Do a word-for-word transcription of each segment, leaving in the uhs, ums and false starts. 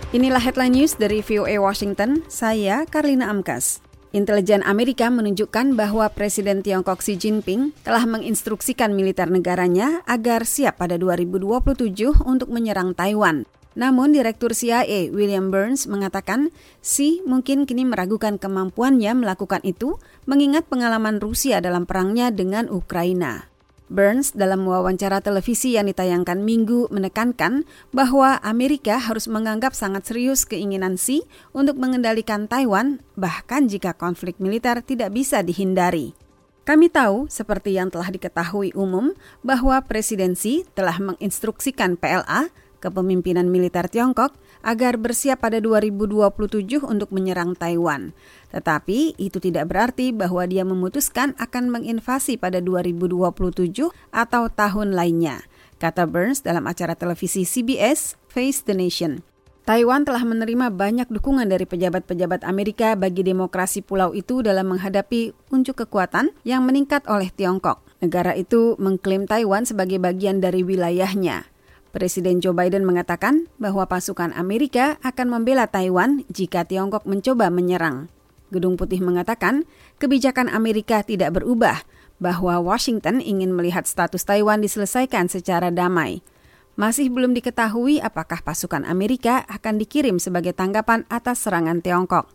Inilah headline news dari V O A Washington, saya Karlina Amkas. Intelijen Amerika menunjukkan bahwa Presiden Tiongkok Xi Jinping telah menginstruksikan militer negaranya agar siap pada dua ribu dua puluh tujuh untuk menyerang Taiwan. Namun Direktur C I A William Burns mengatakan Xi mungkin kini meragukan kemampuannya melakukan itu mengingat pengalaman Rusia dalam perangnya dengan Ukraina. Burns dalam wawancara televisi yang ditayangkan Minggu menekankan bahwa Amerika harus menganggap sangat serius keinginan Xi untuk mengendalikan Taiwan, bahkan jika konflik militer tidak bisa dihindari. Kami tahu, seperti yang telah diketahui umum, bahwa Presiden Xi telah menginstruksikan P L A, kepemimpinan militer Tiongkok, agar bersiap pada dua ribu dua puluh tujuh untuk menyerang Taiwan. Tetapi itu tidak berarti bahwa dia memutuskan akan menginvasi pada dua ribu dua puluh tujuh atau tahun lainnya, kata Burns dalam acara televisi C B S Face the Nation. Taiwan telah menerima banyak dukungan dari pejabat-pejabat Amerika bagi demokrasi pulau itu dalam menghadapi unjuk kekuatan yang meningkat oleh Tiongkok. Negara itu mengklaim Taiwan sebagai bagian dari wilayahnya. Presiden Joe Biden mengatakan bahwa pasukan Amerika akan membela Taiwan jika Tiongkok mencoba menyerang. Gedung Putih mengatakan kebijakan Amerika tidak berubah, bahwa Washington ingin melihat status Taiwan diselesaikan secara damai. Masih belum diketahui apakah pasukan Amerika akan dikirim sebagai tanggapan atas serangan Tiongkok.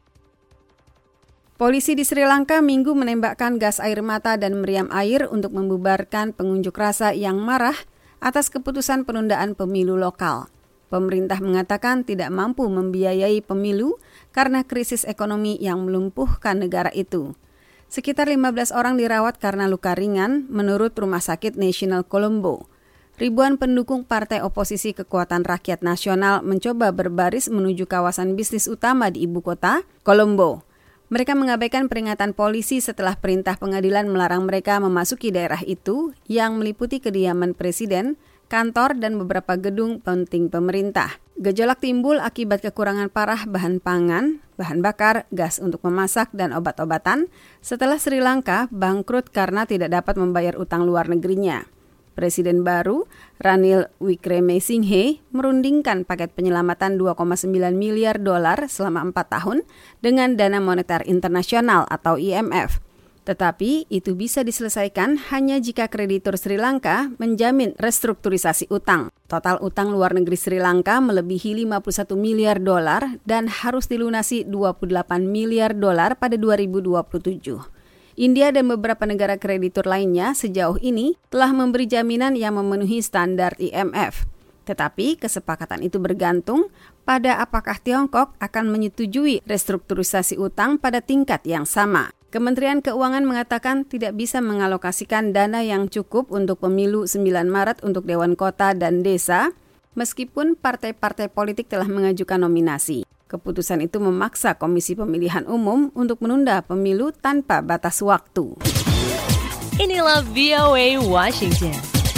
Polisi di Sri Lanka Minggu menembakkan gas air mata dan meriam air untuk membubarkan pengunjuk rasa yang marah atas keputusan penundaan pemilu lokal. Pemerintah mengatakan tidak mampu membiayai pemilu karena krisis ekonomi yang melumpuhkan negara itu. Sekitar lima belas orang dirawat karena luka ringan menurut Rumah Sakit Nasional Colombo. Ribuan pendukung Partai Oposisi Kekuatan Rakyat Nasional mencoba berbaris menuju kawasan bisnis utama di ibu kota, Colombo. Mereka mengabaikan peringatan polisi setelah perintah pengadilan melarang mereka memasuki daerah itu yang meliputi kediaman presiden, kantor, dan beberapa gedung penting pemerintah. Gejolak timbul akibat kekurangan parah bahan pangan, bahan bakar, gas untuk memasak, dan obat-obatan setelah Sri Lanka bangkrut karena tidak dapat membayar utang luar negerinya. Presiden baru, Ranil Wickremesinghe, merundingkan paket penyelamatan dua koma sembilan miliar dolar selama empat tahun dengan Dana Moneter Internasional atau I M F. Tetapi itu bisa diselesaikan hanya jika kreditur Sri Lanka menjamin restrukturisasi utang. Total utang luar negeri Sri Lanka melebihi lima puluh satu miliar dolar dan harus dilunasi dua puluh delapan miliar dolar pada dua ribu dua puluh tujuh. India dan beberapa negara kreditur lainnya sejauh ini telah memberi jaminan yang memenuhi standar I M F. Tetapi kesepakatan itu bergantung pada apakah Tiongkok akan menyetujui restrukturisasi utang pada tingkat yang sama. Kementerian Keuangan mengatakan tidak bisa mengalokasikan dana yang cukup untuk pemilu sembilan Maret untuk Dewan Kota dan Desa, meskipun partai-partai politik telah mengajukan nominasi. Keputusan itu memaksa Komisi Pemilihan Umum untuk menunda pemilu tanpa batas waktu. Inilah V O A Washington.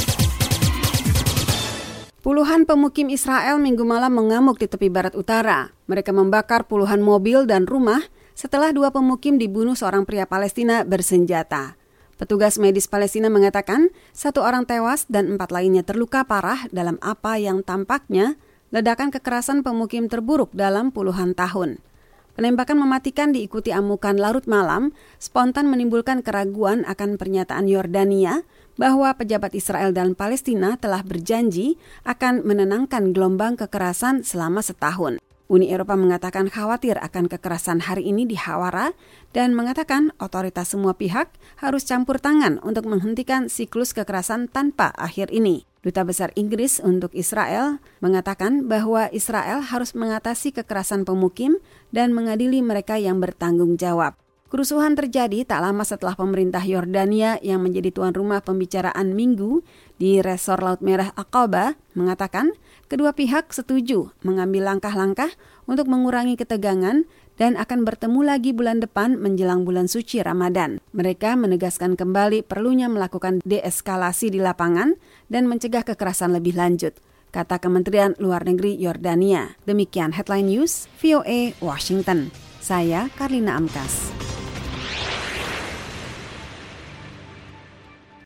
Puluhan pemukim Israel Minggu malam mengamuk di tepi barat utara. Mereka membakar puluhan mobil dan rumah setelah dua pemukim dibunuh seorang pria Palestina bersenjata. Petugas medis Palestina mengatakan satu orang tewas dan empat lainnya terluka parah dalam apa yang tampaknya ledakan kekerasan pemukim terburuk dalam puluhan tahun. Penembakan mematikan diikuti amukan larut malam, spontan menimbulkan keraguan akan pernyataan Yordania bahwa pejabat Israel dan Palestina telah berjanji akan menenangkan gelombang kekerasan selama setahun. Uni Eropa mengatakan khawatir akan kekerasan hari ini di Hawara dan mengatakan otoritas semua pihak harus campur tangan untuk menghentikan siklus kekerasan tanpa akhir ini. Duta Besar Inggris untuk Israel mengatakan bahwa Israel harus mengatasi kekerasan pemukim dan mengadili mereka yang bertanggung jawab. Kerusuhan terjadi tak lama setelah pemerintah Yordania yang menjadi tuan rumah pembicaraan Minggu di Resor Laut Merah Aqaba mengatakan kedua pihak setuju mengambil langkah-langkah untuk mengurangi ketegangan dan akan bertemu lagi bulan depan menjelang bulan suci Ramadan. Mereka menegaskan kembali perlunya melakukan deeskalasi di lapangan dan mencegah kekerasan lebih lanjut, kata Kementerian Luar Negeri Yordania. Demikian Headline News V O A Washington. Saya Karlina Amkas.